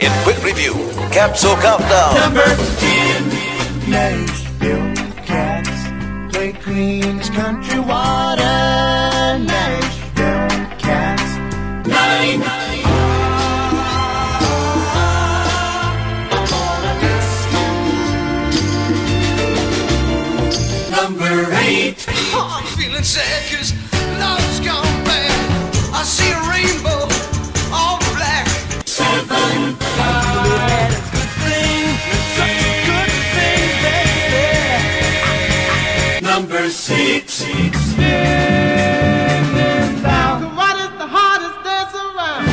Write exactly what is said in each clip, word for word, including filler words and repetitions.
In quick review, Capsule Countdown. Number ten. Nashville cats play clean as country water. Nashville cats. Nine. Number eight. Oh, I'm feeling sad cause love's gone bad. I see a rainbow, all black. Seven. Number six. What is the hardest dance around?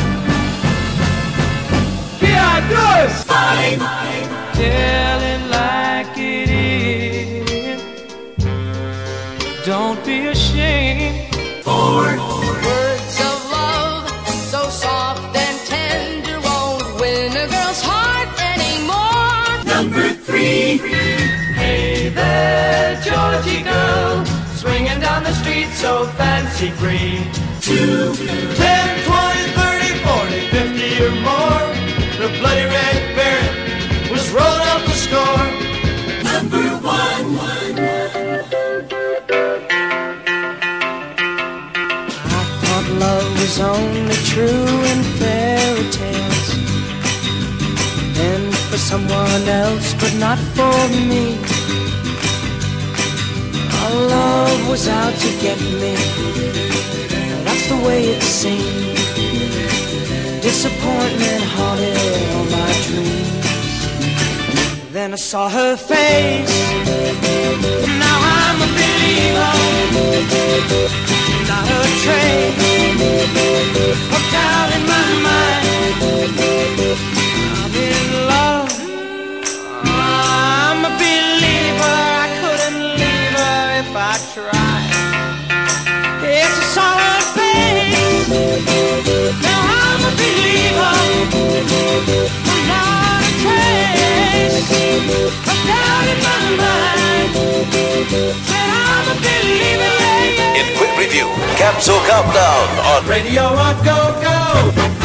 Five. Tell it like it is. Don't be ashamed. Four. Words of love, so soft and tender, won't win a girl's heart anymore. Number three. Hey there, Georgie girl, swinging down the street so fancy free. Two. Ten, twenty, thirty, forty, fifty or more. The bloody red baron was rolling up the score. Number one. I thought love was only true in fairy tales, and for someone else, but not for me. Our love was out to get me. That's the way it seemed. Disappointment haunted all my dreams. Then I saw her face. Now I'm a believer. Not a trace of doubt in my mind. I'm in love. I'm a believer. I couldn't leave her if I tried. Yes, I saw her face. Now I'm a believer. I'm not a trace of doubt in my mind. Said I'm a believer, yeah, yeah. In quick review, Capsule Countdown on Radio on Go Go.